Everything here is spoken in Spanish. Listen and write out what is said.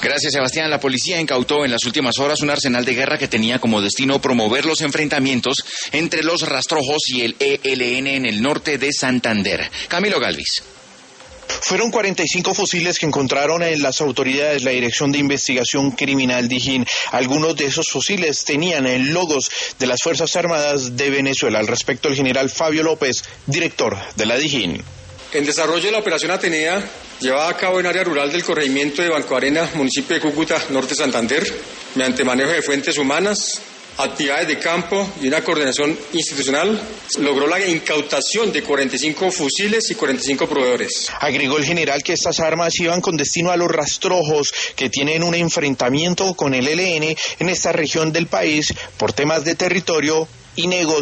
Gracias, Sebastián. La policía incautó en las últimas horas un arsenal de guerra que tenía como destino promover los enfrentamientos entre los rastrojos y el ELN en el norte de Santander. Camilo Galvis. Fueron 45 fusiles que encontraron en las autoridades la Dirección de Investigación Criminal Dijín. Algunos de esos fusiles tenían logos de las Fuerzas Armadas de Venezuela. Al respecto, el general Fabio López, director de la Dijín. En desarrollo de la operación Atenea, llevada a cabo en área rural del corregimiento de Banco Arena, municipio de Cúcuta, norte de Santander, mediante manejo de fuentes humanas, actividades de campo y una coordinación institucional, logró la incautación de 45 fusiles y 45 proveedores. Agregó el general que estas armas iban con destino a los rastrojos que tienen un enfrentamiento con el ELN en esta región del país por temas de territorio y negocios.